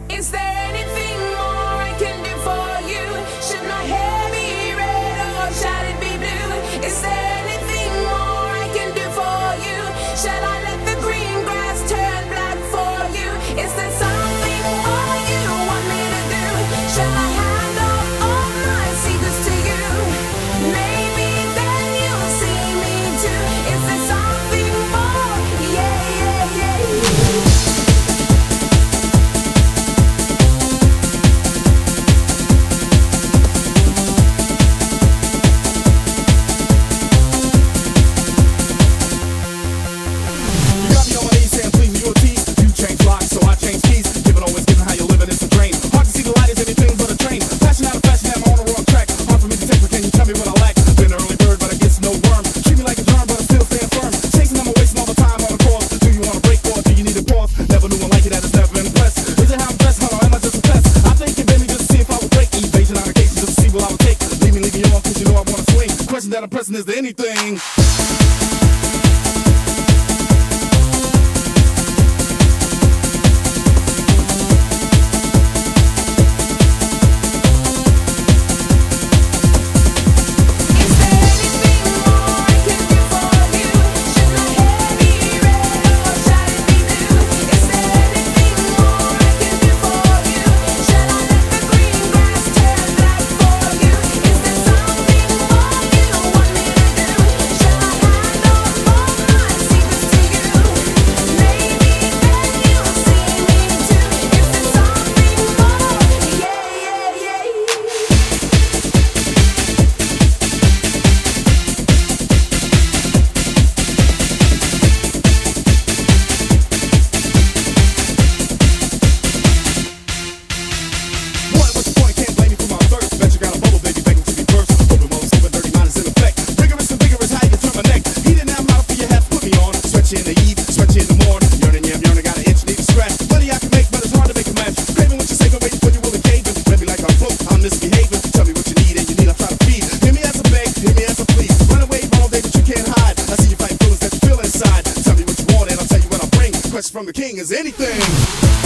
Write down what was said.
Is there anything more I can do for you? Should my hair be red or shall it be blue? Is there anything more I can do for you? Shall I let the green grass turn black for you? Is there something more you want me to do? Shall I hand off all my secrets to you? Maybe then you'll see me too. Is there something more? Yeah, yeah, yeah. That I'm pressing is there anything? From the king is anything.